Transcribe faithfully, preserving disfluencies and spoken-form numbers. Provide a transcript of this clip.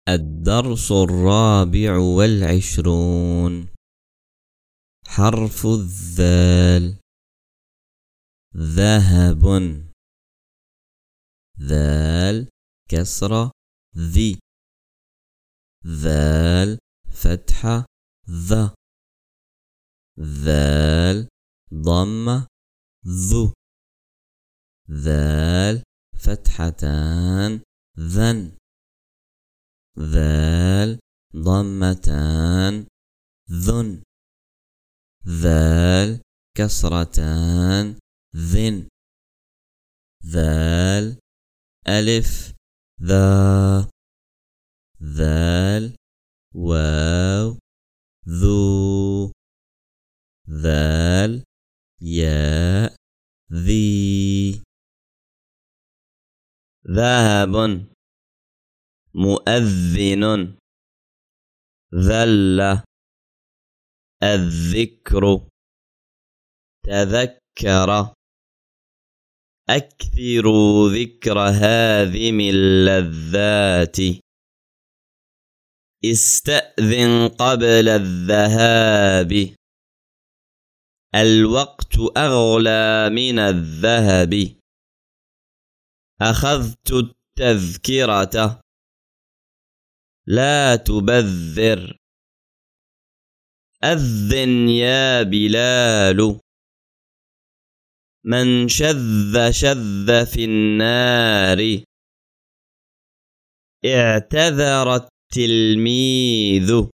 الدرس الرابع والعشرون. حرف الذال. ذهب. ذال كسرة ذي. ذال فتحة ذا. ذال ضمة ذو. ذال فتحتان ذن. ذال ضمتان ذن. ذال كسرتان ذن. ذال ألف ذا. ذال واو ذو. ذال ياء ذي. ذهب مؤذن. ذل الذكر. تذكر أكثروا ذكر هاذم اللذات. استأذن قبل الذهاب. الوقت أغلى من الذهب. أخذت التذكرة. لا تبذر. أذن يا بلال. من شذ شذ في النار. اعتذر التلميذ.